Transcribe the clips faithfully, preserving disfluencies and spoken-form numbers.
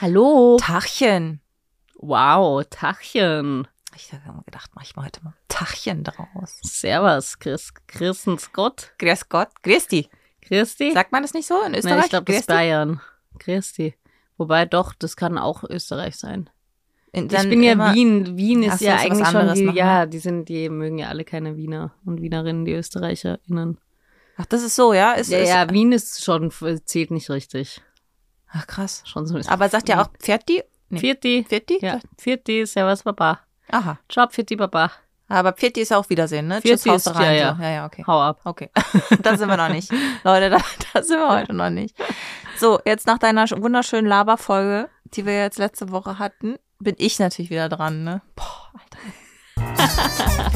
Hallo. Tachchen. Wow, Tachchen. Ich habe mir gedacht, mach ich mal heute mal Tachchen draus. Servus, Chris, Christens Gott. Grüß Gott. Christi. Christi? Sagt man das nicht so in Österreich? Nein, ich glaube, das ist Bayern. Christi. Wobei doch, das kann auch Österreich sein. In, ich bin ja immer, Wien. Wien ist so, ja ist eigentlich schon die, noch, ja, die sind, die mögen ja alle keine Wiener und Wienerinnen, die ÖsterreicherInnen. Ach, das ist so, ja? Ist, ja, ist, ja, Wien ist schon, zählt nicht richtig. Ach, krass. Schon so. Aber sagt ja auch Pferdi? Nee. Vierti. Vierti? Ja, Vierti, servus, Baba. Aha. Ciao, Vierti, Baba. Aber Pfirti ist auch Wiedersehen, ne? Tschüss, haust du rein. Ja, ja. So. ja, ja, okay. Hau ab. Okay, da sind wir noch nicht. Leute, da, da sind wir heute noch nicht. So, jetzt nach deiner wunderschönen Laberfolge, die wir jetzt letzte Woche hatten, bin ich natürlich wieder dran, ne? Boah, Alter.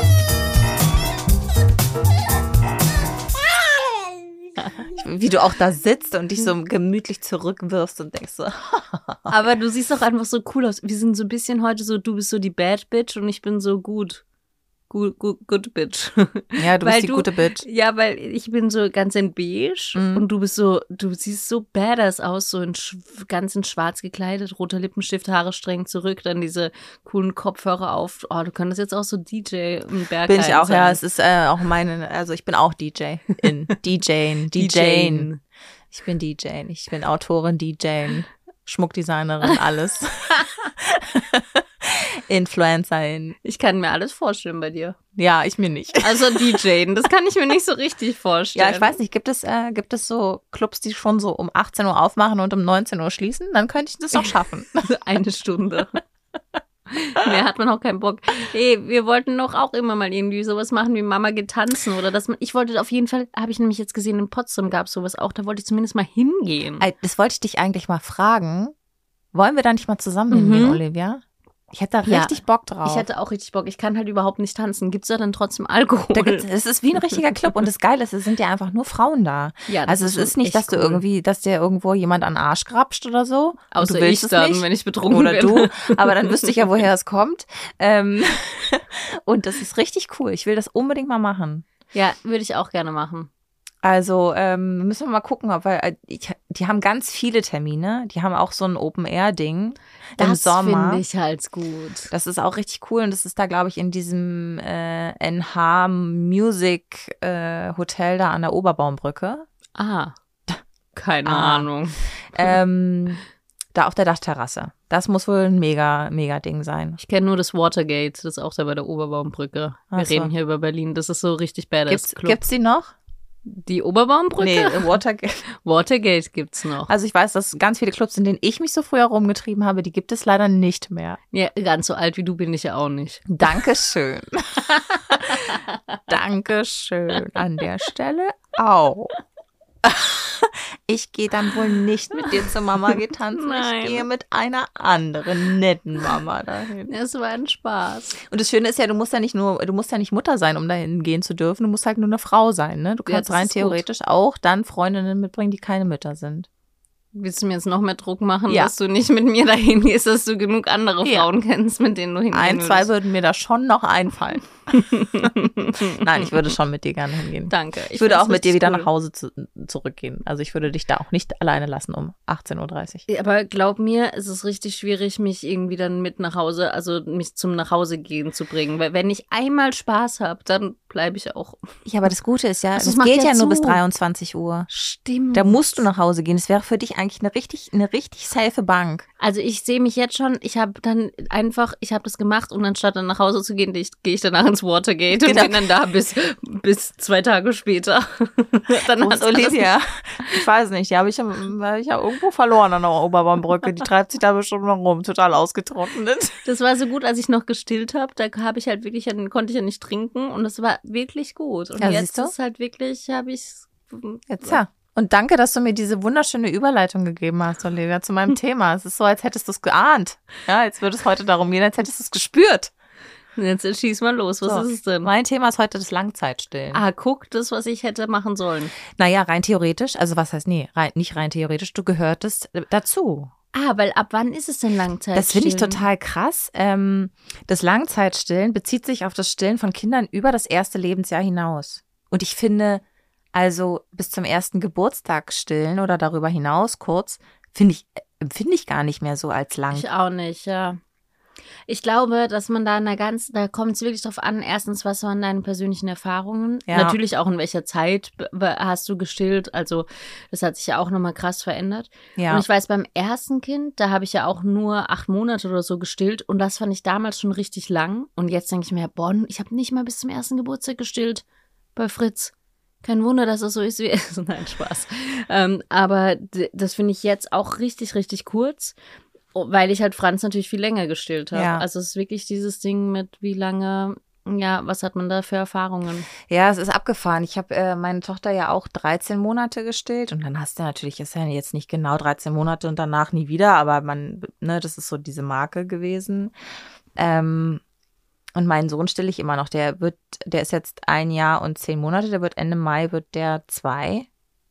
Wie du auch da sitzt und dich so gemütlich zurückwirfst und denkst so. Aber du siehst doch einfach so cool aus. Wir sind so ein bisschen heute so, du bist so die Bad Bitch und ich bin so gut. Good, good, good Bitch. Ja, du weil bist die du, gute Bitch. Ja, weil ich bin so ganz in beige mhm. und du bist so, du siehst so badass aus, so in sch- ganz in schwarz gekleidet, roter Lippenstift, Haare streng zurück, dann diese coolen Kopfhörer auf. Oh, du könntest jetzt auch so D J im Berg Bin ich auch, sein. ja. Es ist äh, auch meine, also ich bin auch D J. In DJing. DJing. Ich bin D J. Ich bin Autorin, D J, Schmuckdesignerin, alles. Influencerin. Ich kann mir alles vorstellen bei dir. Ja, ich mir nicht. Also D J, das kann ich mir nicht so richtig vorstellen. Ja, ich weiß nicht, gibt es, äh, gibt es so Clubs, die schon so um achtzehn Uhr aufmachen und um neunzehn Uhr schließen? Dann könnte ich das doch schaffen. Eine Stunde. Mehr hat man auch keinen Bock. Hey, wir wollten doch auch immer mal irgendwie sowas machen wie Mama geht tanzen oder dass man, ich wollte auf jeden Fall, habe ich nämlich jetzt gesehen, in Potsdam gab es sowas auch, da wollte ich zumindest mal hingehen. Das wollte ich dich eigentlich mal fragen. Wollen wir da nicht mal zusammen hingehen, mhm. Olivia? Ich hätte da richtig ja, Bock drauf. Ich hätte auch richtig Bock. Ich kann halt überhaupt nicht tanzen. Gibt's da dann trotzdem Alkohol? Da gibt's, es ist wie ein richtiger Club und das Geile ist, es sind ja einfach nur Frauen da. Ja, also es ist, ist nicht, dass du cool. irgendwie, dass dir irgendwo jemand an den Arsch grapscht oder so. Außer du willst ich dann, nicht. wenn ich betrunken oder bin. Oder du. Aber dann wüsste ich ja, woher es kommt. Ähm, und das ist richtig cool. Ich will das unbedingt mal machen. Ja, würde ich auch gerne machen. Also ähm, müssen wir mal gucken, ob wir, äh, ich, die haben ganz viele Termine. Die haben auch so ein Open-Air-Ding im Sommer. Das finde ich halt gut. Das ist auch richtig cool und das ist da, glaube ich, in diesem äh, N H Music äh, Hotel da an der Oberbaumbrücke. Ah, keine ah. Ahnung. Ähm, da auf der Dachterrasse. Das muss wohl ein mega, mega Ding sein. Ich kenne nur das Watergate, das ist auch da bei der Oberbaumbrücke. Wir Ach so. reden hier über Berlin, das ist so richtig badass. Gibt's, Club. Gibt's die noch? Die Oberbaumbrücke? Nee, Watergate. Watergate gibt's noch. Also ich weiß, dass ganz viele Clubs, in denen ich mich so früher rumgetrieben habe, die gibt es leider nicht mehr. Ja, ganz so alt wie du bin ich ja auch nicht. Dankeschön. Dankeschön an der Stelle auch. Ich gehe dann wohl nicht mit dir zur Mama getanzt. Ich gehe mit einer anderen netten Mama dahin. Es war ein Spaß. Und das Schöne ist ja, du musst ja nicht nur, du musst ja nicht Mutter sein, um dahin gehen zu dürfen. Du musst halt nur eine Frau sein, ne? Du kannst ja, rein theoretisch gut. auch dann Freundinnen mitbringen, die keine Mütter sind. Willst du mir jetzt noch mehr Druck machen, ja. dass du nicht mit mir dahin gehst, dass du genug andere ja. Frauen kennst, mit denen du hingehen Ein, würdest? zwei würden mir da schon noch einfallen. Nein, ich würde schon mit dir gerne hingehen. Danke. Ich, ich würde auch mit dir wieder cool. nach Hause zu, zurückgehen. Also ich würde dich da auch nicht alleine lassen um achtzehn Uhr dreißig. Aber glaub mir, es ist richtig schwierig, mich irgendwie dann mit nach Hause, also mich zum Nachhausegehen zu bringen. Weil wenn ich einmal Spaß habe, dann bleibe ich auch. Ja, aber das Gute ist ja, also es geht ja, ja nur bis dreiundzwanzig Uhr. Stimmt. Da musst du nach Hause gehen. Es wäre für dich eigentlich eine richtig, eine richtig safe Bank. Also ich sehe mich jetzt schon, ich habe dann einfach, ich habe das gemacht und anstatt dann nach Hause zu gehen, gehe ich danach ins Watergate und genau. bin dann da bis, bis zwei Tage später. Dann hat Olivia, ich weiß nicht, die habe ich, hab ich ja irgendwo verloren an der Oberbaumbrücke. Die treibt sich da bestimmt noch rum, total ausgetrocknet. Das war so gut, als ich noch gestillt habe, da habe ich halt wirklich, konnte ich ja nicht trinken und das war wirklich gut. Und ja, jetzt ist halt wirklich, habe ich es. Jetzt ja. Und danke, dass du mir diese wunderschöne Überleitung gegeben hast, Olivia, zu meinem Thema. Es ist so, als hättest du es geahnt. Ja, jetzt würde es heute darum gehen, als hättest du es gespürt. Jetzt schieß mal los, was so, ist es denn? Mein Thema ist heute das Langzeitstillen. Ah, guck, das, was ich hätte machen sollen. Naja, rein theoretisch, also was heißt, nee, rein, nicht rein theoretisch, du gehörtest dazu. Ah, weil ab wann ist es denn Langzeitstillen? Das finde ich total krass. Ähm, das Langzeitstillen bezieht sich auf das Stillen von Kindern über das erste Lebensjahr hinaus. Und ich finde, also bis zum ersten Geburtstag stillen oder darüber hinaus kurz, finde ich empfinde ich gar nicht mehr so als lang. Ich auch nicht, ja. Ich glaube, dass man da in der ganzen, da kommt es wirklich drauf an, erstens, was waren deine persönlichen Erfahrungen? Ja. Natürlich auch in welcher Zeit hast du gestillt, also das hat sich ja auch nochmal krass verändert. Ja. Und ich weiß, beim ersten Kind, da habe ich ja auch nur acht Monate oder so gestillt und das fand ich damals schon richtig lang. Und jetzt denke ich mir, boah, ich habe nicht mal bis zum ersten Geburtstag gestillt bei Fritz. Kein Wunder, dass es so ist, wie es ist. Nein, Spaß. Ähm, aber d- das finde ich jetzt auch richtig, richtig kurz. Weil ich halt Franz natürlich viel länger gestillt habe. Ja. Also es ist wirklich dieses Ding mit wie lange, ja, was hat man da für Erfahrungen? Ja, es ist abgefahren. Ich habe äh, meine Tochter ja auch dreizehn Monate gestillt und dann hast du natürlich, ist ja jetzt nicht genau dreizehn Monate und danach nie wieder, aber man, ne, das ist so diese Marke gewesen. Ähm, und meinen Sohn stille ich immer noch. Der wird, der ist jetzt ein Jahr und zehn Monate, der wird Ende Mai, wird der zwei.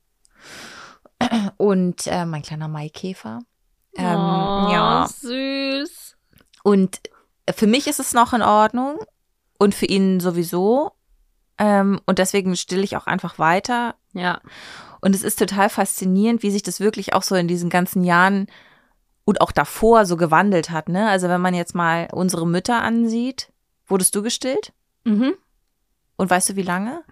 Und äh, mein kleiner Maikäfer. Ähm, oh, ja. süß. Und für mich ist es noch in Ordnung und für ihn sowieso. Ähm, und deswegen stille ich auch einfach weiter. Ja. Und es ist total faszinierend, wie sich das wirklich auch so in diesen ganzen Jahren und auch davor so gewandelt hat. Ne? Also wenn man jetzt mal unsere Mütter ansieht, wurdest du gestillt? Mhm. Und weißt du, wie lange?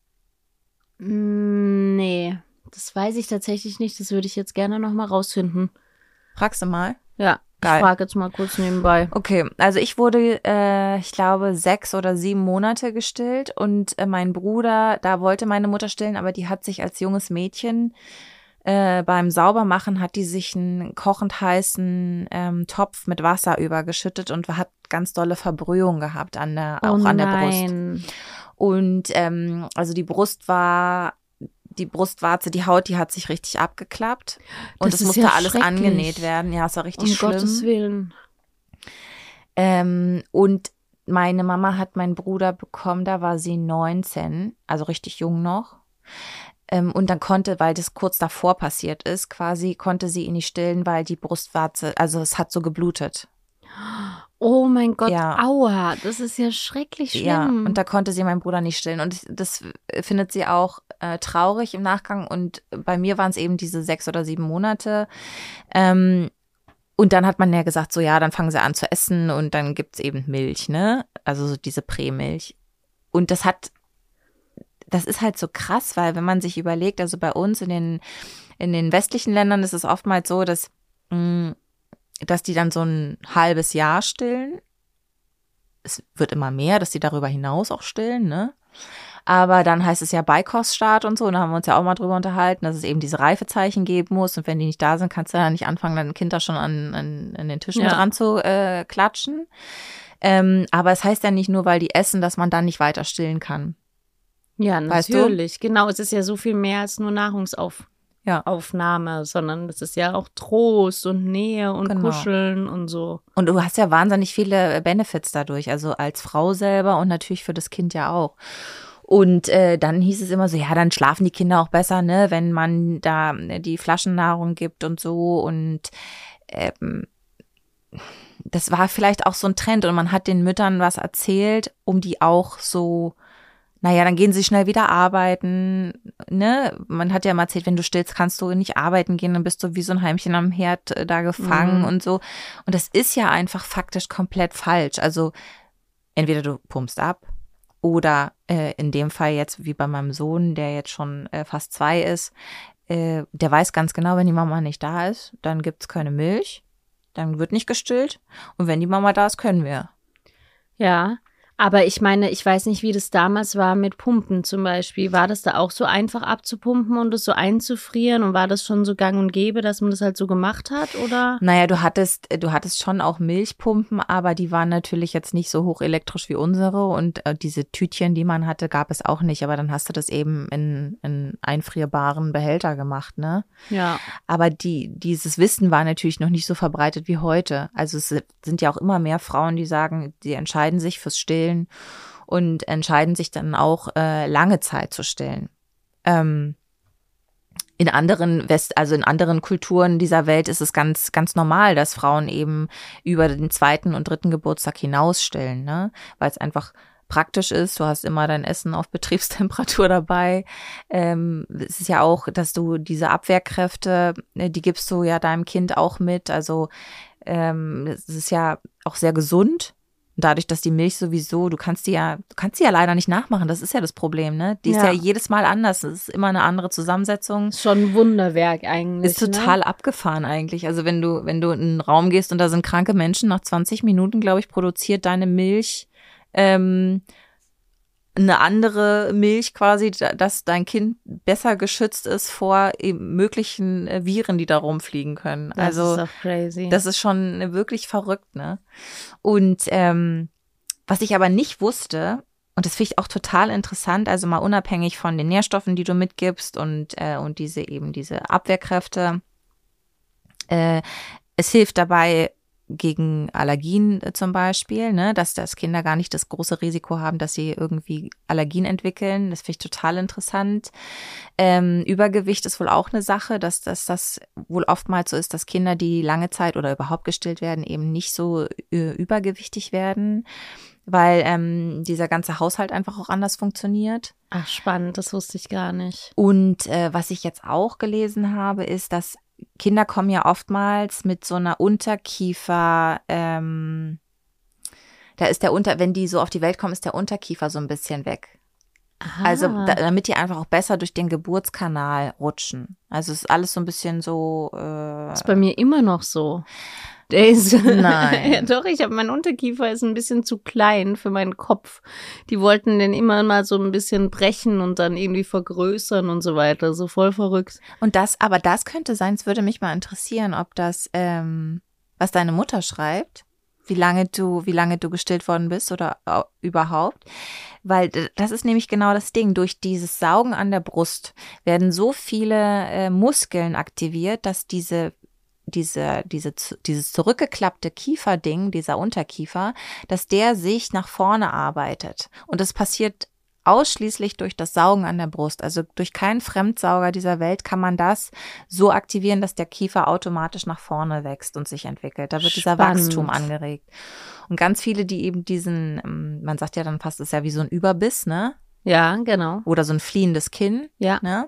Mm, Nee, das weiß ich tatsächlich nicht. Das würde ich jetzt gerne nochmal rausfinden. Fragst du mal? Ja, Geil. ich frage jetzt mal kurz nebenbei. Okay, also ich wurde, äh, ich glaube, sechs oder sieben Monate gestillt und äh, mein Bruder, da wollte meine Mutter stillen, aber die hat sich als junges Mädchen äh, beim Saubermachen, hat die sich einen kochend heißen ähm, Topf mit Wasser übergeschüttet und hat ganz dolle Verbrühung gehabt an der, Oh auch an der Brust. nein. Und ähm, also die Brust war, die Brustwarze, die Haut, die hat sich richtig abgeklappt. Und Das es ist musste ja alles schrecklich. angenäht werden. Ja, es war richtig Um schlimm. Gottes Willen. Ähm, und meine Mama hat meinen Bruder bekommen, da war sie neunzehn, also richtig jung noch. Ähm, und dann konnte, weil das kurz davor passiert ist, quasi konnte sie ihn nicht stillen, weil die Brustwarze, also es hat so geblutet. Oh mein Gott, Ja. aua, das ist ja schrecklich schlimm. Ja, und da konnte sie meinen Bruder nicht stillen. Und das findet sie auch äh, traurig im Nachgang. Und bei mir waren es eben diese sechs oder sieben Monate. Ähm, und dann hat man ja gesagt, so ja, dann fangen sie an zu essen und dann gibt's eben Milch, ne? Also so diese Prämilch. Und das hat, das ist halt so krass, weil wenn man sich überlegt, also bei uns in den, in den westlichen Ländern ist es oftmals so, dass, mh, dass die dann so ein halbes Jahr stillen. Es wird immer mehr, dass die darüber hinaus auch stillen, ne? Aber dann heißt es ja Beikoststart und so, und da haben wir uns ja auch mal drüber unterhalten, dass es eben diese Reifezeichen geben muss und wenn die nicht da sind, kannst du ja nicht anfangen, dein Kind da schon an, an, an den Tisch mit Ja. dran zu äh, klatschen. Ähm, aber es heißt ja nicht nur, weil die essen, dass man dann nicht weiter stillen kann. Ja, Weißt du? natürlich. Genau, es ist ja so viel mehr als nur Nahrungsaufnahme, Ja. sondern es ist ja auch Trost und Nähe und Genau. Kuscheln und so. Und du hast ja wahnsinnig viele Benefits dadurch, also als Frau selber und natürlich für das Kind ja auch. Und äh, dann hieß es immer so, ja, dann schlafen die Kinder auch besser, ne, wenn man da die Flaschennahrung gibt und so. Und ähm, das war vielleicht auch so ein Trend und man hat den Müttern was erzählt, um die auch so, naja, dann gehen sie schnell wieder arbeiten, ne? Man hat ja mal erzählt, wenn du stillst, kannst du nicht arbeiten gehen, dann bist du wie so ein Heimchen am Herd äh, da gefangen Mhm. und so. Und das ist ja einfach faktisch komplett falsch. Also entweder du pumpst ab oder äh, in dem Fall jetzt wie bei meinem Sohn, der jetzt schon äh, fast zwei ist, äh, der weiß ganz genau, wenn die Mama nicht da ist, dann gibt's keine Milch, dann wird nicht gestillt und wenn die Mama da ist, können wir. Ja, aber ich meine, ich weiß nicht, wie das damals war mit Pumpen zum Beispiel. War das da auch so einfach abzupumpen und es so einzufrieren? Und war das schon so gang und gäbe, dass man das halt so gemacht hat, oder? Naja, du hattest, du hattest schon auch Milchpumpen, aber die waren natürlich jetzt nicht so hochelektrisch wie unsere und äh, diese Tütchen, die man hatte, gab es auch nicht, aber dann hast du das eben in, in einfrierbaren Behälter gemacht, ne? Ja. Aber die, dieses Wissen war natürlich noch nicht so verbreitet wie heute. Also es sind ja auch immer mehr Frauen, die sagen, die entscheiden sich fürs Stillen und entscheiden sich dann auch äh, lange Zeit zu stillen. Ähm, in anderen West, also in anderen Kulturen dieser Welt ist es ganz, ganz normal, dass Frauen eben über den zweiten und dritten Geburtstag hinaus stillen, ne? Weil es einfach praktisch ist. Du hast immer dein Essen auf Betriebstemperatur dabei. Ähm, es ist ja auch, dass du diese Abwehrkräfte, die gibst du ja deinem Kind auch mit. Also ähm, es ist ja auch sehr gesund. Dadurch, dass die Milch sowieso, du kannst die ja, du kannst die ja leider nicht nachmachen. Das ist ja das Problem, ne? Die ist ja, ja jedes Mal anders. Es ist immer eine andere Zusammensetzung. Ist schon ein Wunderwerk eigentlich. Ist total ne? abgefahren eigentlich. Also wenn du, wenn du in einen Raum gehst und da sind kranke Menschen, nach zwanzig Minuten, glaube ich, produziert deine Milch ähm, eine andere Milch quasi, dass dein Kind besser geschützt ist vor eben möglichen Viren, die da rumfliegen können. Das also ist doch crazy. Das ist schon wirklich verrückt, ne? Und ähm, was ich aber nicht wusste, und das finde ich auch total interessant, also mal unabhängig von den Nährstoffen, die du mitgibst und äh, und diese eben diese Abwehrkräfte, äh, es hilft dabei gegen Allergien zum Beispiel, ne, dass das Kinder gar nicht das große Risiko haben, dass sie irgendwie Allergien entwickeln. Das finde ich total interessant. Ähm, Übergewicht ist wohl auch eine Sache, dass, dass das wohl oftmals so ist, dass Kinder, die lange Zeit oder überhaupt gestillt werden, eben nicht so äh, übergewichtig werden, weil ähm, dieser ganze Haushalt einfach auch anders funktioniert. Ach, spannend, das wusste ich gar nicht. Und äh, was ich jetzt auch gelesen habe, ist, dass Kinder kommen ja oftmals mit so einer Unterkiefer, ähm, da ist der Unter, wenn die so auf die Welt kommen, ist der Unterkiefer so ein bisschen weg. Aha. Also da, damit die einfach auch besser durch den Geburtskanal rutschen. Also es ist alles so ein bisschen so. Äh, ist bei mir immer noch so. Der ist, Nein. Ja, doch, ich habe, mein Unterkiefer ist ein bisschen zu klein für meinen Kopf. Die wollten den immer mal so ein bisschen brechen und dann irgendwie vergrößern und so weiter. So voll verrückt. Und das, aber das könnte sein, es würde mich mal interessieren, ob das, ähm, was deine Mutter schreibt, wie lange du, wie lange du gestillt worden bist oder äh, überhaupt. Weil das ist nämlich genau das Ding. Durch dieses Saugen an der Brust werden so viele äh, Muskeln aktiviert, dass diese diese, diese, dieses zurückgeklappte Kieferding, dieser Unterkiefer, dass der sich nach vorne arbeitet. Und das passiert ausschließlich durch das Saugen an der Brust. Also durch keinen Fremdsauger dieser Welt kann man das so aktivieren, dass der Kiefer automatisch nach vorne wächst und sich entwickelt. Da wird dieser Spannend. Wachstum angeregt. Und ganz viele, die eben diesen, man sagt ja dann fast, das ist ja wie so ein Überbiss, ne? Ja, genau. Oder so ein fliehendes Kinn. Ja. Ne?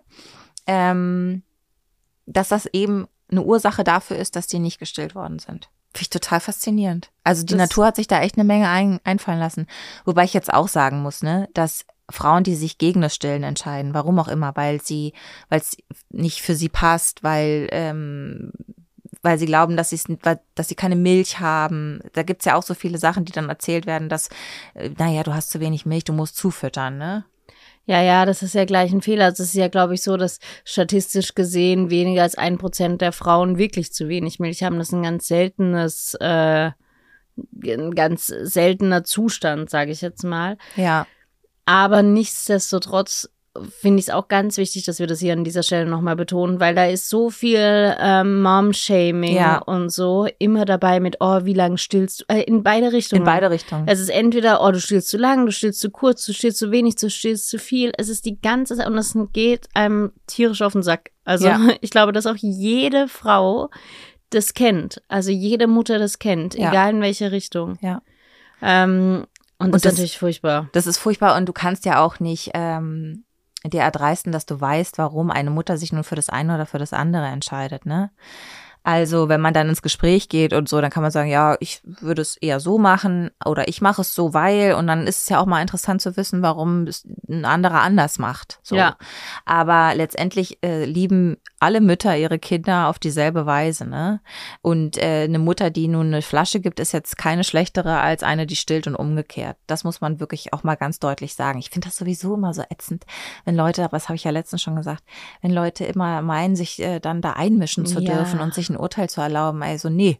Ähm, dass das eben eine Ursache dafür ist, dass die nicht gestillt worden sind. Finde ich total faszinierend. Also die Das Natur hat sich da echt eine Menge ein, einfallen lassen. Wobei ich jetzt auch sagen muss, ne, dass Frauen, die sich gegen das Stillen entscheiden, warum auch immer, weil sie, weil es nicht für sie passt, weil ähm, weil sie glauben, dass sie dass sie keine Milch haben. Da gibt's ja auch so viele Sachen, die dann erzählt werden, dass, äh, naja, du hast zu wenig Milch, du musst zufüttern, ne? Ja, ja, das ist ja gleich ein Fehler. Es ist ja, glaube ich, so, dass statistisch gesehen weniger als ein Prozent der Frauen wirklich zu wenig Milch haben. Das ist ein ganz seltenes, äh, ein ganz seltener Zustand, sage ich jetzt mal. Ja. Aber nichtsdestotrotz finde ich es auch ganz wichtig, dass wir das hier an dieser Stelle nochmal betonen, weil da ist so viel ähm, Mom-Shaming ja. und so immer dabei mit, oh, wie lange stillst du? Äh, in beide Richtungen. In beide Richtungen. Es ist entweder, oh, du stillst zu lang, du stillst zu kurz, du stillst zu wenig, du stillst zu viel. Es ist die ganze Zeit und es geht einem tierisch auf den Sack. Also ja. Ich glaube, dass auch jede Frau das kennt. Also jede Mutter das kennt, ja. egal in welche Richtung. Ja. Ähm, und, und das ist natürlich furchtbar. Das ist furchtbar und du kannst ja auch nicht ähm, dir erdreisten, dass du weißt, warum eine Mutter sich nun für das eine oder für das andere entscheidet, ne? Also wenn man dann ins Gespräch geht und so, dann kann man sagen, ja, ich würde es eher so machen oder ich mache es so, weil, und dann ist es ja auch mal interessant zu wissen, warum es ein anderer anders macht. So. Ja. Aber letztendlich äh, lieben alle Mütter ihre Kinder auf dieselbe Weise, ne? Und äh, eine Mutter, die nun eine Flasche gibt, ist jetzt keine schlechtere als eine, die stillt und umgekehrt. Das muss man wirklich auch mal ganz deutlich sagen. Ich finde das sowieso immer so ätzend, wenn Leute, aber das habe ich ja letztens schon gesagt, wenn Leute immer meinen, sich äh, dann da einmischen zu ja. dürfen und sich ein Urteil zu erlauben. Also nee.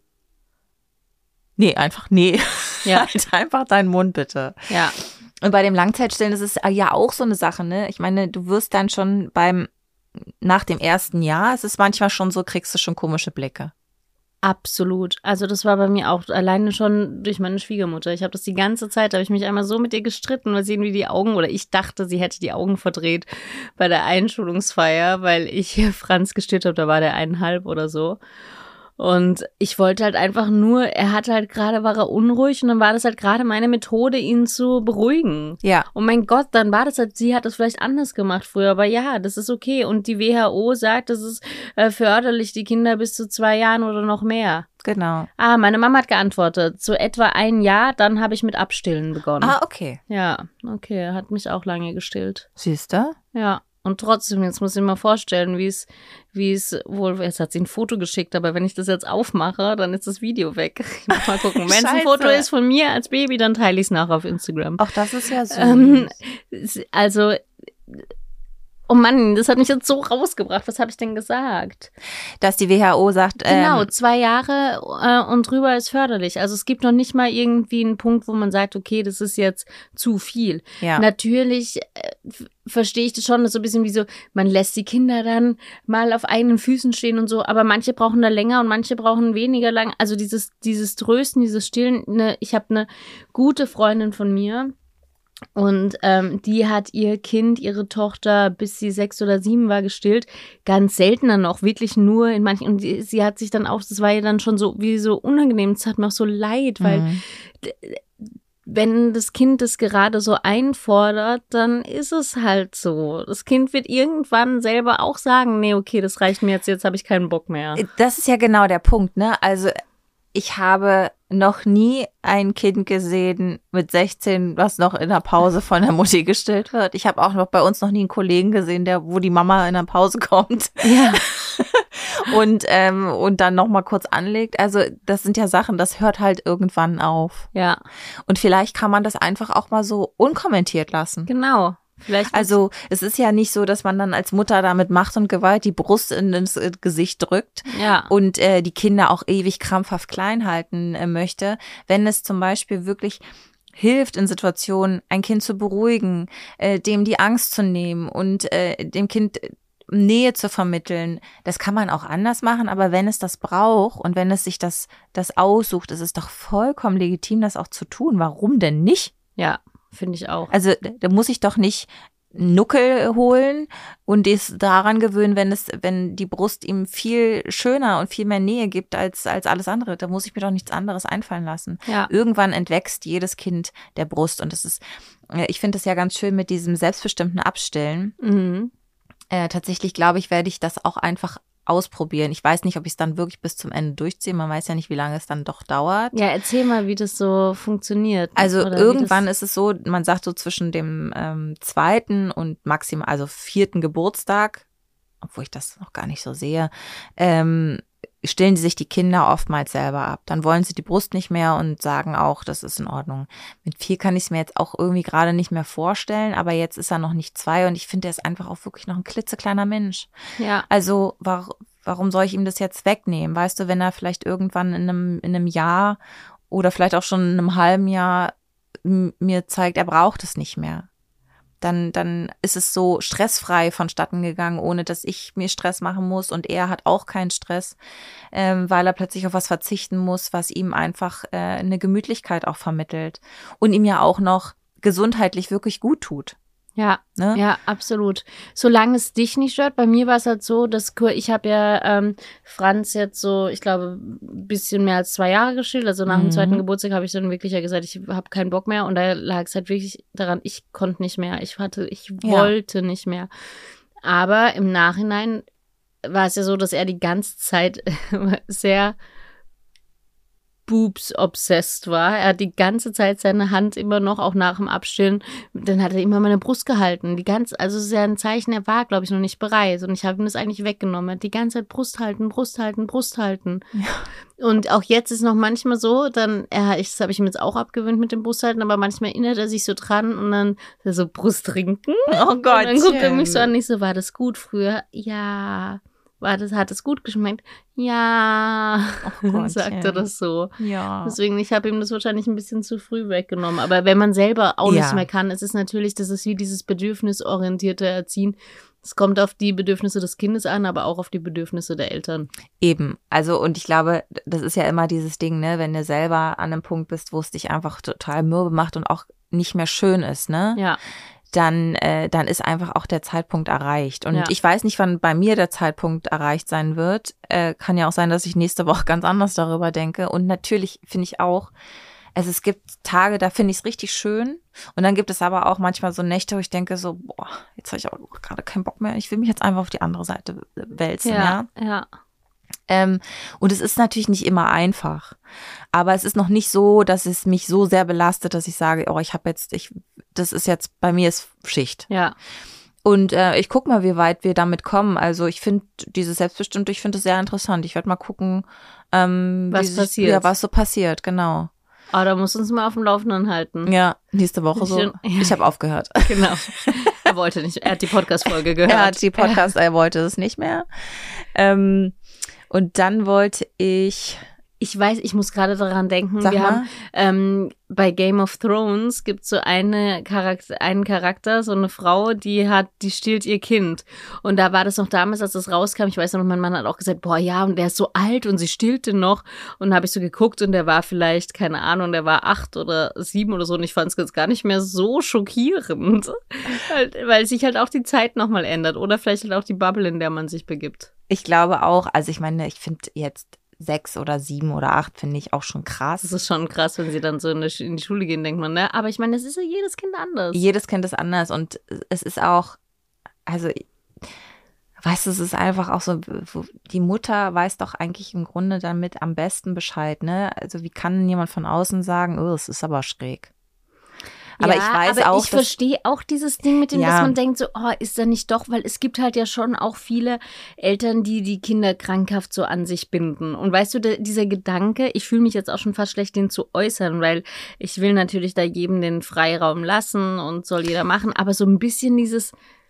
Nee, einfach nee. Ja. Halt einfach deinen Mund bitte. Ja. Und bei dem Langzeitstillen, das ist ja auch so eine Sache, ne? Ich meine, du wirst dann schon beim, nach dem ersten Jahr, es ist manchmal schon so, kriegst du schon komische Blicke. Absolut. Also das war bei mir auch alleine schon durch meine Schwiegermutter. Ich habe das die ganze Zeit, da habe ich mich einmal so mit ihr gestritten, weil sie irgendwie die Augen, oder ich dachte, sie hätte die Augen verdreht bei der Einschulungsfeier, weil ich Franz gestillt habe, da war der eineinhalb oder so. Und ich wollte halt einfach nur, er hatte halt gerade, war er unruhig und dann war das halt gerade meine Methode, ihn zu beruhigen. Ja. Und mein Gott, dann war das halt, sie hat das vielleicht anders gemacht früher, aber ja, das ist okay. Und die W H O sagt, das ist äh, förderlich, die Kinder bis zu zwei Jahren oder noch mehr. Genau. Ah, meine Mama hat geantwortet, so etwa ein Jahr, dann habe ich mit Abstillen begonnen. Ah, okay. Ja, okay, er hat mich auch lange gestillt. Siehst du? Ja. Und trotzdem, jetzt muss ich mir mal vorstellen, wie es, wie es wohl, jetzt hat sie ein Foto geschickt, aber wenn ich das jetzt aufmache, dann ist das Video weg. Ich muss mal gucken. Wenn es ein Foto ist von mir als Baby, dann teile ich es nachher auf Instagram. Auch das ist ja süß. Ähm, also, oh Mann, das hat mich jetzt so rausgebracht. Was habe ich denn gesagt? Dass die W H O sagt, Genau, ähm, zwei Jahre äh, und drüber ist förderlich. Also es gibt noch nicht mal irgendwie einen Punkt, wo man sagt, okay, das ist jetzt zu viel. Ja. Natürlich äh, verstehe ich das schon, das ist so ein bisschen wie so, man lässt die Kinder dann mal auf eigenen Füßen stehen und so, aber manche brauchen da länger und manche brauchen weniger lang. Also dieses, dieses Trösten, dieses Stillen. Ne, ich habe eine gute Freundin von mir, und ähm, die hat ihr Kind, ihre Tochter, bis sie sechs oder sieben war, gestillt. Ganz selten dann auch, wirklich nur in manchen. Und die, sie hat sich dann auch, das war ja dann schon so, wie so unangenehm, es hat mir auch so leid, weil mhm. d- wenn das Kind das gerade so einfordert, dann ist es halt so. Das Kind wird irgendwann selber auch sagen, nee, okay, das reicht mir jetzt, jetzt habe ich keinen Bock mehr. Das ist ja genau der Punkt, ne? Also ich habe noch nie ein Kind gesehen mit sechzehn, was noch in der Pause von der Mutti gestillt wird. Ich habe auch noch bei uns noch nie einen Kollegen gesehen, der, wo die Mama in der Pause kommt. Ja. und ähm, und dann noch mal kurz anlegt. Also das sind ja Sachen, das hört halt irgendwann auf. Ja. Und vielleicht kann man das einfach auch mal so unkommentiert lassen. Genau. Vielleicht also es ist ja nicht so, dass man dann als Mutter da mit Macht und Gewalt die Brust in das Gesicht drückt ja. und äh, die Kinder auch ewig krampfhaft klein halten äh, möchte. Wenn es zum Beispiel wirklich hilft in Situationen, ein Kind zu beruhigen, äh, dem die Angst zu nehmen und äh, dem Kind Nähe zu vermitteln, das kann man auch anders machen, aber wenn es das braucht und wenn es sich das, das aussucht, ist es doch vollkommen legitim, das auch zu tun. Warum denn nicht? Ja. Finde ich auch. Also da muss ich doch nicht Nuckel holen und es daran gewöhnen, wenn es, wenn die Brust ihm viel schöner und viel mehr Nähe gibt als, als alles andere. Da muss ich mir doch nichts anderes einfallen lassen. Ja. Irgendwann entwächst jedes Kind der Brust und das ist, ich finde das ja ganz schön mit diesem selbstbestimmten Abstillen. Mhm. Äh, tatsächlich glaube ich, werde ich das auch einfach ausprobieren. Ich weiß nicht, ob ich es dann wirklich bis zum Ende durchziehe. Man weiß ja nicht, wie lange es dann doch dauert. Ja, erzähl mal, wie das so funktioniert. Also Oder irgendwann ist es so, man sagt so zwischen dem ähm, zweiten und maximal, also vierten Geburtstag, obwohl ich das noch gar nicht so sehe, ähm, stellen sie sich die Kinder oftmals selber ab. Dann wollen sie die Brust nicht mehr und sagen auch, das ist in Ordnung. Mit vier kann ich es mir jetzt auch irgendwie gerade nicht mehr vorstellen, aber jetzt ist er noch nicht zwei und ich finde, er ist einfach auch wirklich noch ein klitzekleiner Mensch. Ja. Also war, warum soll ich ihm das jetzt wegnehmen? Weißt du, wenn er vielleicht irgendwann in einem, in einem Jahr oder vielleicht auch schon in einem halben Jahr m- mir zeigt, er braucht es nicht mehr. Dann, dann ist es so stressfrei vonstatten gegangen, ohne dass ich mir Stress machen muss und er hat auch keinen Stress, ähm, weil er plötzlich auf was verzichten muss, was ihm einfach äh, eine Gemütlichkeit auch vermittelt und ihm ja auch noch gesundheitlich wirklich gut tut. Ja, Ne? ja, absolut. Solange es dich nicht stört. Bei mir war es halt so, dass ich habe ja ähm, Franz jetzt so, ich glaube, ein bisschen mehr als zwei Jahre gestillt. Also nach Mhm. dem zweiten Geburtstag habe ich dann wirklich ja gesagt, ich habe keinen Bock mehr. Und da lag es halt wirklich daran, ich konnte nicht mehr. Ich hatte, ich Ja. wollte nicht mehr. Aber im Nachhinein war es ja so, dass er die ganze Zeit sehr boobs-obsessed war. Er hat die ganze Zeit seine Hand immer noch, auch nach dem Abstillen, dann hat er immer meine Brust gehalten. Die ganze, also es ist ja ein Zeichen, er war, glaube ich, noch nicht bereit. Und ich habe ihm das eigentlich weggenommen. Er hat die ganze Zeit Brust halten, Brust halten, Brust halten. Ja. Und auch jetzt ist noch manchmal so, dann, er, ich, das habe ich ihm jetzt auch abgewöhnt mit dem Brusthalten, aber manchmal erinnert er sich so dran und dann so Brust trinken. Oh Und dann guckt er mich so Gottchen. an, ich so, war das gut früher? Ja. War das, hat es gut geschmeckt? Ja. Oh Dann sagt er Gottchen. das so. Ja. Deswegen, ich habe ihm das wahrscheinlich ein bisschen zu früh weggenommen. Aber wenn man selber auch Ja. nicht mehr kann, es ist natürlich, das ist wie dieses bedürfnisorientierte Erziehen. Es kommt auf die Bedürfnisse des Kindes an, aber auch auf die Bedürfnisse der Eltern. Eben, also und ich glaube, das ist ja immer dieses Ding, ne, wenn du selber an einem Punkt bist, wo es dich einfach total mürbe macht und auch nicht mehr schön ist, ne? Ja. dann, äh, dann ist einfach auch der Zeitpunkt erreicht. Und Ja. ich weiß nicht, wann bei mir der Zeitpunkt erreicht sein wird. Äh, kann ja auch sein, dass ich nächste Woche ganz anders darüber denke. Und natürlich finde ich auch, also es gibt Tage, da finde ich es richtig schön. Und dann gibt es aber auch manchmal so Nächte, wo ich denke so, boah, jetzt habe ich auch gerade keinen Bock mehr. Ich will mich jetzt einfach auf die andere Seite wälzen, ja. Ja, ja. Ähm, und es ist natürlich nicht immer einfach. Aber es ist noch nicht so, dass es mich so sehr belastet, dass ich sage, oh, ich habe jetzt, ich, das ist jetzt, bei mir ist Schicht. Ja. Und äh, ich gucke mal, wie weit wir damit kommen. Also ich finde dieses Selbstbestimmte, ich finde es sehr interessant. Ich werde mal gucken, ähm, Was wie sich- passiert. Ja, was so passiert, genau. Aber da musst du uns mal auf dem Laufenden halten. Ja, nächste Woche so. Ich- Ich habe aufgehört. Genau. Er wollte nicht. Er hat die Podcast-Folge gehört. Er hat die Podcast, er wollte es nicht mehr. Ähm, und dann wollte ich, Ich weiß, ich muss gerade daran denken, Sag wir mal. haben ähm, bei Game of Thrones gibt es so eine Charakter, einen Charakter, so eine Frau, die hat, die stillt ihr Kind. Und da war das noch damals, als das rauskam, ich weiß noch, mein Mann hat auch gesagt, boah ja, und der ist so alt und sie stillt den noch. Und da habe ich so geguckt und der war vielleicht, keine Ahnung, der war acht oder sieben oder so und ich fand es jetzt gar nicht mehr so schockierend. weil, weil sich halt auch die Zeit nochmal ändert oder vielleicht halt auch die Bubble, in der man sich begibt. ich glaube auch, also ich meine, ich finde jetzt sechs oder sieben oder acht finde ich auch schon krass. Das ist schon krass, wenn sie dann so in die, in die Schule gehen, denkt man, ne? Aber ich meine, es ist ja jedes Kind anders. Jedes Kind ist anders und es ist auch, also, weißt du, es ist einfach auch so, die Mutter weiß doch eigentlich im Grunde damit am besten Bescheid, ne? Also wie kann denn jemand von außen sagen, oh, es ist aber schräg. Aber ja, ich weiß aber auch, ich dass, verstehe auch dieses Ding mit dem, Ja. dass man denkt so, oh, ist da nicht doch, weil es gibt halt ja schon auch viele Eltern, die die Kinder krankhaft so an sich binden. Und weißt du, der, dieser Gedanke, ich fühle mich jetzt auch schon fast schlecht, den zu äußern, weil ich will natürlich da jedem den Freiraum lassen und soll jeder machen, aber so ein bisschen dieses,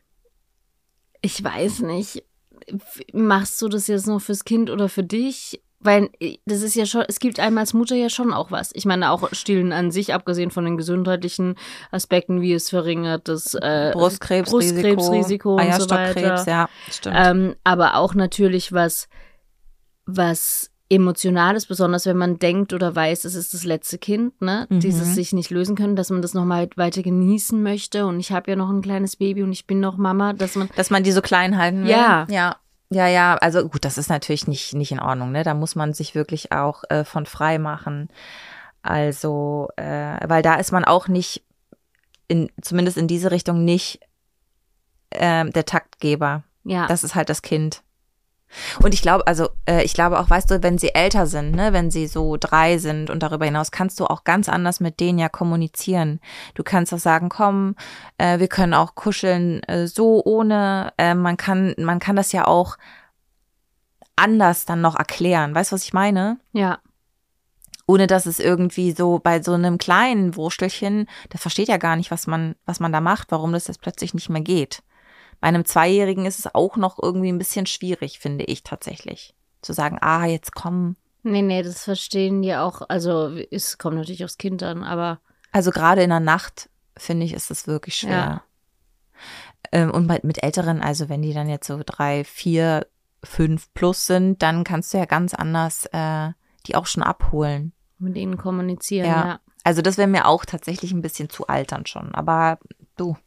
ich weiß nicht, machst du das jetzt nur fürs Kind oder für dich? Weil das ist ja schon, es gibt einem als Mutter ja schon auch was. Ich meine, auch Stillen an sich, abgesehen von den gesundheitlichen Aspekten, wie es verringert das äh, Brustkrebsrisiko, Brustkrebsrisiko und so Eierstockkrebs, weiter. ja, stimmt. Ähm, aber auch natürlich was, was Emotionales, besonders wenn man denkt oder weiß, es ist das letzte Kind, ne? Mhm. Dieses sich nicht lösen können, dass man das nochmal weiter genießen möchte. Und ich habe ja noch ein kleines Baby und ich bin noch Mama, dass man. Dass man die so klein halten will. Ja. Ja. Ja, ja, also gut, das ist natürlich nicht, nicht in Ordnung, ne? Da muss man sich wirklich auch äh, von frei machen. Also, äh, weil da ist man auch nicht, in, zumindest in diese Richtung nicht äh, der Taktgeber. Ja. Das ist halt das Kind. Und ich glaube, also äh, ich glaube auch, weißt du, wenn sie älter sind, ne, wenn sie so drei sind und darüber hinaus, kannst du auch ganz anders mit denen ja kommunizieren. Du kannst auch sagen, komm, äh, wir können auch kuscheln, äh, so ohne, äh, man kann, man kann das ja auch anders dann noch erklären. Weißt du, was ich meine? Ja. Ohne dass es irgendwie so bei so einem kleinen Wurstelchen, der versteht ja gar nicht, was man, was man da macht, warum das jetzt plötzlich nicht mehr geht. Bei einem Zweijährigen ist es auch noch irgendwie ein bisschen schwierig, finde ich tatsächlich. Zu sagen, ah, jetzt komm. Nee, nee, das verstehen die auch. Also, es kommt natürlich aufs Kind an, aber. Also gerade in der Nacht, finde ich, ist es wirklich schwer. Ja. Ähm, und mit, mit Älteren, also wenn die dann jetzt so drei, vier, fünf plus sind, dann kannst du ja ganz anders äh, die auch schon abholen. Mit ihnen kommunizieren, Ja. ja. Also das wäre mir auch tatsächlich ein bisschen zu altern schon. Aber du,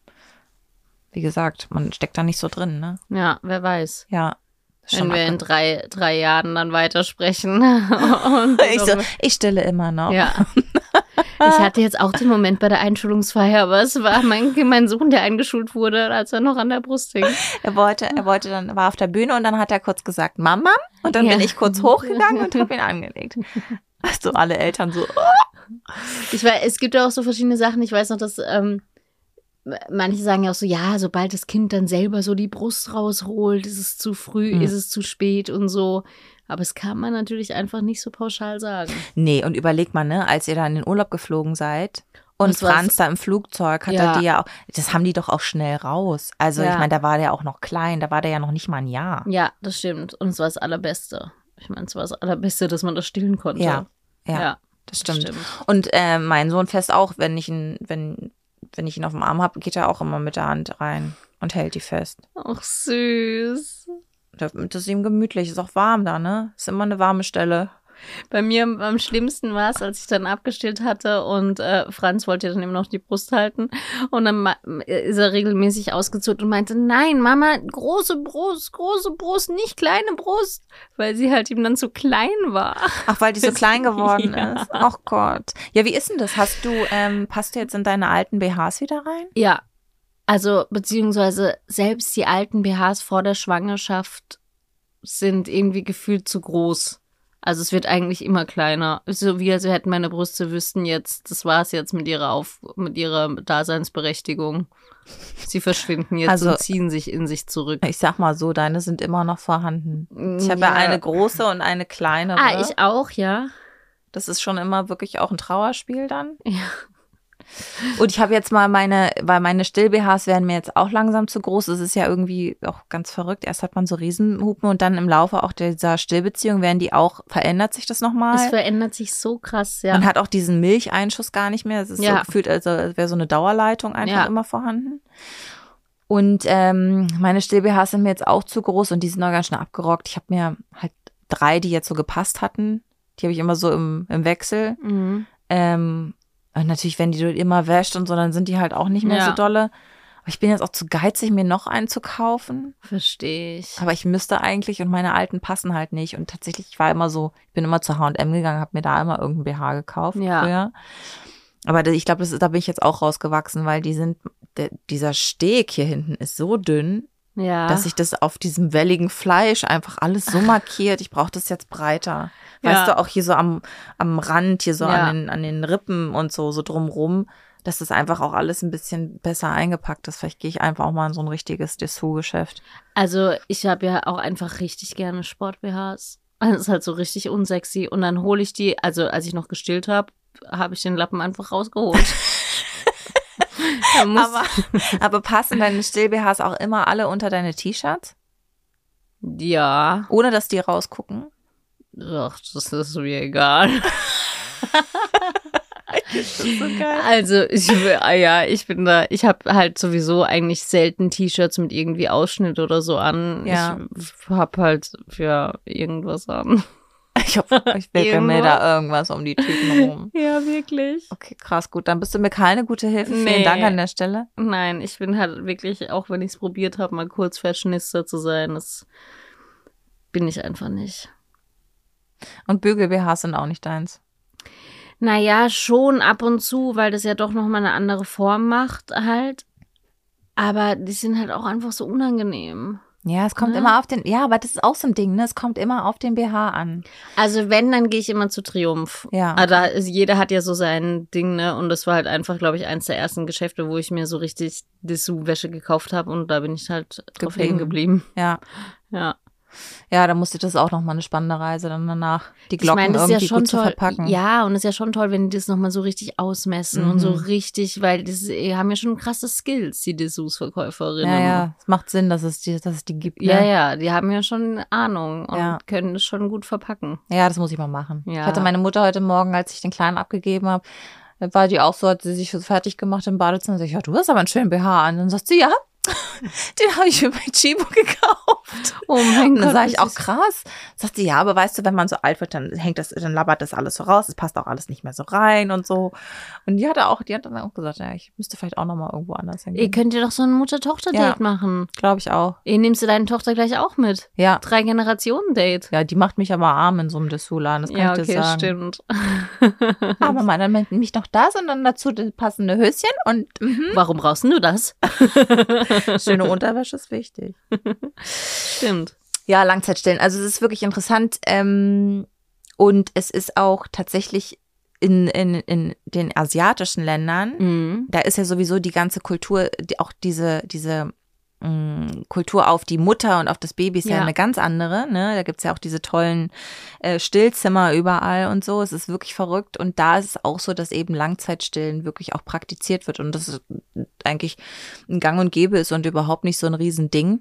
wie gesagt, man steckt da nicht so drin, ne? Ja, wer weiß. Ja. Wenn wir in drei, drei Jahren dann weitersprechen. Und ich, so, ich stille immer noch. Ja. Ich hatte jetzt auch den Moment bei der Einschulungsfeier, aber es war mein, mein Sohn, der eingeschult wurde, als er noch an der Brust hing. Er wollte, er wollte dann, war auf der Bühne und dann hat er kurz gesagt, Mama. Und dann Ja. bin ich kurz hochgegangen und habe ihn angelegt. Also alle Eltern so, oh. Ich weiß, es gibt ja auch so verschiedene Sachen. Ich weiß noch, dass ähm, manche sagen ja auch so, ja, sobald das Kind dann selber so die Brust rausholt, ist es zu früh, Mhm. ist es zu spät und so. Aber es kann man natürlich einfach nicht so pauschal sagen. Nee, und überleg mal, ne, als ihr da in den Urlaub geflogen seid und Was war's? Franz da im Flugzeug, hat Ja. er die ja auch, das haben die doch auch schnell raus. Also Ja. ich meine, da war der auch noch klein, da war der ja noch nicht mal ein Jahr. Ja, das stimmt. Und es war das Allerbeste. Ich meine, es war das Allerbeste, dass man das stillen konnte. Ja, ja, Ja, das stimmt. stimmt. Und äh, mein Sohn fest auch, wenn ich ihn, wenn, wenn ich ihn auf dem Arm habe, geht er auch immer mit der Hand rein und hält die fest. Ach, süß. Das ist ihm gemütlich, ist auch warm da, ne? Ist immer eine warme Stelle. Bei mir am, am schlimmsten war es, als ich dann abgestillt hatte und äh, Franz wollte dann eben noch die Brust halten und dann ma- ist er regelmäßig ausgezuckt und meinte, nein, Mama, große Brust, große Brust, nicht kleine Brust, weil sie halt ihm dann zu klein war. Ach, weil die so klein geworden Ja. ist. Ach Gott. Ja, wie ist denn das? Hast du, ähm, passt du jetzt in deine alten B Hs wieder rein? Ja, also beziehungsweise selbst die alten B Hs vor der Schwangerschaft sind irgendwie gefühlt zu groß. Also es wird eigentlich immer kleiner. So wie als hätten meine Brüste wüssten jetzt, das war's jetzt mit ihrer Auf mit ihrer Daseinsberechtigung. Sie verschwinden jetzt Also- und ziehen sich in sich zurück. Ich sag mal so, deine sind immer noch vorhanden. Ich habe ja. eine große und eine kleine. Ah, ich auch, ja. Das ist schon immer wirklich auch ein Trauerspiel dann. Ja. Und ich habe jetzt mal meine, weil meine Still-B Hs werden mir jetzt auch langsam zu groß. Es ist ja irgendwie auch ganz verrückt. Erst hat man so Riesenhupen und dann im Laufe auch dieser Stillbeziehung werden die auch, verändert sich das nochmal. Es verändert sich so krass, ja. Man hat auch diesen Milcheinschuss gar nicht mehr. Es ist Ja. so gefühlt, als wäre so eine Dauerleitung einfach Ja. immer vorhanden. Und ähm, meine Still-B Hs sind mir jetzt auch zu groß und die sind noch ganz schnell abgerockt. Ich habe mir halt drei, die jetzt so gepasst hatten. Die habe ich immer so im, im Wechsel. Mhm. Ähm, und natürlich, wenn die du immer wäscht und so, dann sind die halt auch nicht mehr Ja. so dolle. Aber ich bin jetzt auch zu geizig, mir noch einen zu kaufen. Verstehe ich. Aber ich müsste eigentlich und meine alten passen halt nicht. Und tatsächlich, ich war immer so, ich bin immer zu H und M gegangen, habe mir da immer irgendein B H gekauft Ja. früher. Aber da- ich glaube, das ist- da bin ich jetzt auch rausgewachsen, weil die sind, der, dieser Steg hier hinten ist so dünn, Ja. dass sich das auf diesem welligen Fleisch einfach alles so markiert. Ich brauche das jetzt breiter. Weißt Ja. du, auch hier so am, am Rand, hier so Ja. an, den, an den Rippen und so, so drumrum, dass das einfach auch alles ein bisschen besser eingepackt ist. Vielleicht gehe ich einfach auch mal in so ein richtiges Dessous-Geschäft. Also ich habe ja auch einfach richtig gerne Sport-B Hs. Das ist halt so richtig unsexy. Und dann hole ich die, also als ich noch gestillt habe, habe ich den Lappen einfach rausgeholt. Da muss- Aber, aber passen deine Still-B Hs auch immer alle unter deine T-Shirts? ja, Ohne, dass die rausgucken? ach, das ist mir egal. Das ist so geil. Also ich will- ah ja, ich bin da, ich habe halt sowieso eigentlich selten T-Shirts mit irgendwie Ausschnitt oder so an. Ja. Ich habe halt für irgendwas an. Ich, hoffe, ich wickel mir Irgendwas. da irgendwas um die Tüten rum. Ja, wirklich. Okay, krass, gut. Dann bist du mir keine gute Hilfe. Vielen Nee. Dank an der Stelle. Nein, ich bin halt wirklich, auch wenn ich es probiert habe, mal kurz Fashionista zu sein, das bin ich einfach nicht. Und Bügel-B Hs sind auch nicht deins. Naja, schon ab und zu, weil das ja doch nochmal eine andere Form macht halt. Aber die sind halt auch einfach so unangenehm. Ja, es kommt Ja. immer auf den, ja, aber das ist auch so ein Ding, ne? Es kommt immer auf den B H an. Also wenn, dann gehe ich immer zu Triumph. Ja. Aber da ist, jeder hat ja so sein Ding, ne? Und das war halt einfach, glaube ich, eins der ersten Geschäfte, wo ich mir so richtig Dessous-Wäsche gekauft habe. Und da bin ich halt drauf Geblieben. hängen geblieben. Ja. Ja. Ja, da musste das auch nochmal eine spannende Reise dann danach, die Glocken ich meine, das ist irgendwie ja schon gut zu toll. verpacken. Ja, und es ist ja schon toll, wenn die das nochmal so richtig ausmessen Mhm. und so richtig, weil das die haben ja schon krasse Skills, die Dessous-Verkäuferinnen. Ja, ja, es macht Sinn, dass es die, dass es die gibt. Ne? Ja, ja, die haben ja schon Ahnung und Ja. können das schon gut verpacken. Ja, das muss ich mal machen. Ja. Ich hatte meine Mutter heute Morgen, als ich den Kleinen abgegeben habe, war die auch so, hat sie sich so fertig gemacht im Badezimmer. Sag ich, ja, du hast aber einen schönen B H an. Dann sagt sie, ja, den habe ich mir bei Chibo gekauft. Oh mein Und dann Gott. sage ich das auch, ist- krass. Sagt sie, ja, aber weißt du, wenn man so alt wird, dann hängt das, dann labbert das alles so raus, es passt auch alles nicht mehr so rein und so. Und die hatte auch, die hat dann auch gesagt, ja, ich müsste vielleicht auch nochmal irgendwo anders Ihr hingehen. könnt ihr doch so ein Mutter-Tochter-Date Ja. machen. Glaube ich auch. Ihr nimmst du deine Tochter gleich auch mit. Ja. Drei Generationen-Date. Ja, die macht mich aber arm in so einem Dessous-Laden, das kann Ja, ich okay, dir sagen. stimmt. Aber man, dann nimmt mich noch das und dann dazu das passende Höschen und mhm. Warum brauchst denn du das? schöne Unterwäsche ist wichtig. Stimmt. Ja, Langzeitstillen. Also es ist wirklich interessant ähm, und es ist auch tatsächlich in, in, in den asiatischen Ländern, Mhm. da ist ja sowieso die ganze Kultur, die, auch diese, diese mh, Kultur auf die Mutter und auf das Baby ist ja, Ja. eine ganz andere. Ne? Da gibt's ja auch diese tollen äh, Stillzimmer überall und so. Es ist wirklich verrückt. Und da ist es auch so, dass eben Langzeitstillen wirklich auch praktiziert wird und das ist eigentlich ein Gang und Gäbe ist und überhaupt nicht so ein Riesending.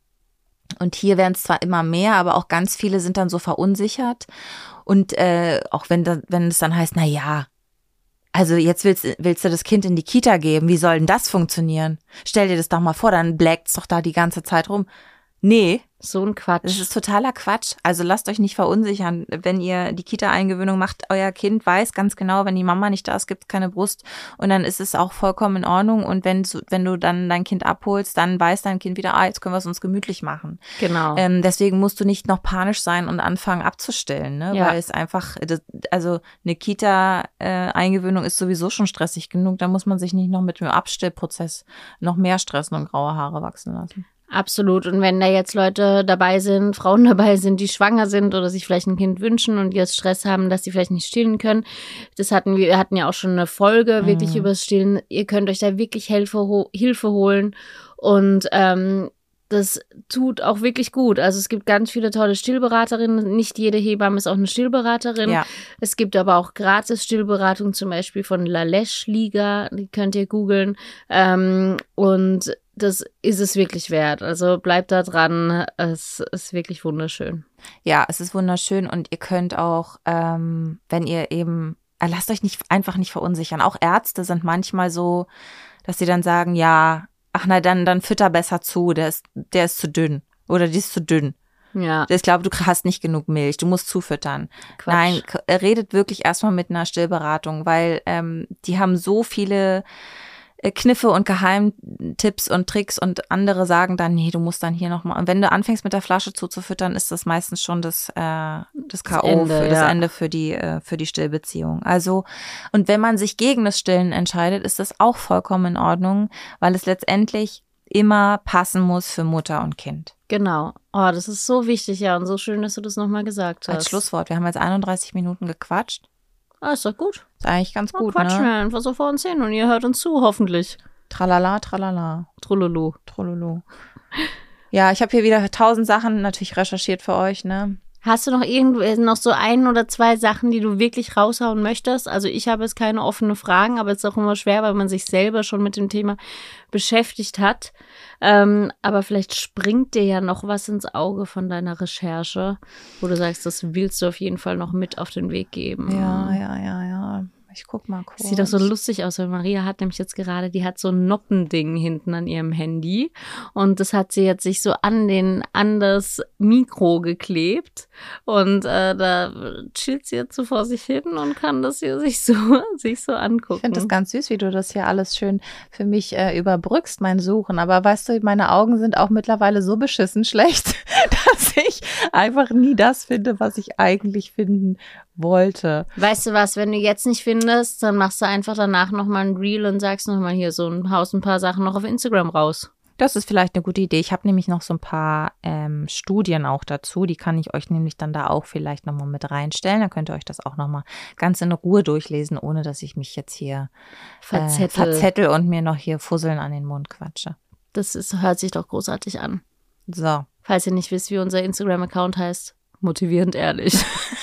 Und hier werden es zwar immer mehr, aber auch ganz viele sind dann so verunsichert. Und äh, auch wenn, da, wenn es dann heißt, na ja, also jetzt willst, willst du das Kind in die Kita geben, wie soll denn das funktionieren? Stell dir das doch mal vor, dann blägt's doch da die ganze Zeit rum. Nee. So ein Quatsch. Das ist totaler Quatsch. Also lasst euch nicht verunsichern. Wenn ihr die Kita-Eingewöhnung macht, euer Kind weiß ganz genau, wenn die Mama nicht da ist, gibt es keine Brust. Und dann ist es auch vollkommen in Ordnung. Und wenn, wenn du dann dein Kind abholst, dann weiß dein Kind wieder, ah, jetzt können wir es uns gemütlich machen. Genau. Ähm, deswegen musst du nicht noch panisch sein und anfangen abzustellen, ne? Ja. Weil es einfach, das, also eine Kita-Eingewöhnung ist sowieso schon stressig genug. Da muss man sich nicht noch mit dem Abstillprozess noch mehr stressen und graue Haare wachsen lassen. Absolut. Und wenn da jetzt Leute dabei sind, Frauen dabei sind, die schwanger sind oder sich vielleicht ein Kind wünschen und jetzt Stress haben, dass sie vielleicht nicht stillen können, das hatten wir, wir hatten ja auch schon eine Folge Mhm. wirklich über das Stillen. Ihr könnt euch da wirklich Hilfe, ho- Hilfe holen und ähm, das tut auch wirklich gut. Also es gibt ganz viele tolle Stillberaterinnen. Nicht jede Hebamme ist auch eine Stillberaterin. Ja. Es gibt aber auch gratis Stillberatung, zum Beispiel von La Leche Liga. Die könnt ihr googeln. Ähm, und das ist es wirklich wert. Also bleibt da dran. Es ist wirklich wunderschön. Ja, es ist wunderschön und ihr könnt auch, ähm, wenn ihr eben, äh, lasst euch nicht einfach nicht verunsichern. Auch Ärzte sind manchmal so, dass sie dann sagen, ja, ach na, dann, dann fütter besser zu, der ist, der ist zu dünn oder die ist zu dünn. Ja, Ich glaube, du hast nicht genug Milch, du musst zufüttern. Quatsch. Nein, k- redet wirklich erstmal mit einer Stillberatung, weil ähm, die haben so viele äh, Kniffe und Geheimtipps und Tricks und andere sagen dann, nee, du musst dann hier nochmal. Und wenn du anfängst mit der Flasche zuzufüttern, ist das meistens schon das, äh, das K O, Ende, für, das ja. Ende für die, äh, für die Stillbeziehung. Also, und wenn man sich gegen das Stillen entscheidet, ist das auch vollkommen in Ordnung, weil es letztendlich immer passen muss für Mutter und Kind. Genau. Oh, das ist so wichtig, ja. Und so schön, dass du das nochmal gesagt hast. Als Schlusswort, wir haben jetzt einunddreißig Minuten gequatscht. Ah, ist doch gut. Ist eigentlich ganz Dann gut, quatschen ne? wir einfach so vor uns hin und ihr hört uns zu, hoffentlich. Tralala, tralala, Trululu. trololo. Ja, ich habe hier wieder tausend Sachen natürlich recherchiert für euch, ne? Hast du noch irgendwo noch so ein oder zwei Sachen, die du wirklich raushauen möchtest? Also ich habe jetzt keine offenen Fragen, aber es ist auch immer schwer, weil man sich selber schon mit dem Thema beschäftigt hat. Ähm, aber vielleicht springt dir ja noch was ins Auge von deiner Recherche, wo du sagst, das willst du auf jeden Fall noch mit auf den Weg geben. Ja, ja, ja, ja. Ich guck mal kurz. Sieht doch so lustig aus, weil Maria hat nämlich jetzt gerade, die hat so ein Noppending hinten an ihrem Handy und das hat sie jetzt sich so an den, an das Mikro geklebt und äh, da chillt sie jetzt so vor sich hin und kann das hier sich so, sich so angucken. Ich finde das ganz süß, wie du das hier alles schön für mich äh, überbrückst, mein Suchen. Aber weißt du, meine Augen sind auch mittlerweile so beschissen schlecht, dass ich einfach nie das finde, was ich eigentlich finden wollte. Weißt du was, wenn du jetzt nicht findest, dann machst du einfach danach nochmal ein Reel und sagst nochmal hier so ein Haus ein paar Sachen noch auf Instagram raus. Das ist vielleicht eine gute Idee. Ich habe nämlich noch so ein paar ähm, Studien auch dazu. Die kann ich euch nämlich dann da auch vielleicht nochmal mit reinstellen. Dann könnt ihr euch das auch nochmal ganz in Ruhe durchlesen, ohne dass ich mich jetzt hier Verzettel. äh, verzettel und mir noch hier Fusseln an den Mund quatsche. Das ist, hört sich doch großartig an. So. Falls ihr nicht wisst, wie unser Instagram-Account heißt, motivierend ehrlich.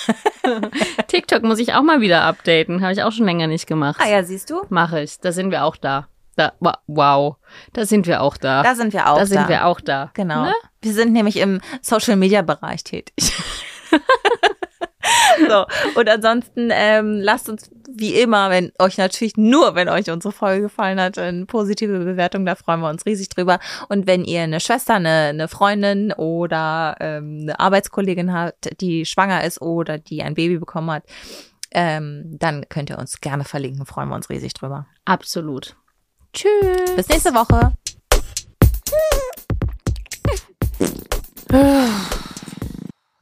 TikTok muss ich auch mal wieder updaten. Habe ich auch schon länger nicht gemacht. Ah ja, siehst du? Mache ich. Da sind wir auch da. da. Wow. Da sind wir auch da. Da sind wir auch da da. sind wir auch da. Genau. Ne? Wir sind nämlich im Social-Media-Bereich tätig. So, und ansonsten ähm, lasst uns wie immer, wenn euch natürlich nur, wenn euch unsere Folge gefallen hat, eine positive Bewertung, da freuen wir uns riesig drüber. Und wenn ihr eine Schwester, eine, eine Freundin oder ähm, eine Arbeitskollegin habt, die schwanger ist oder die ein Baby bekommen hat, ähm, dann könnt ihr uns gerne verlinken, freuen wir uns riesig drüber. Absolut. Tschüss. Bis nächste Woche.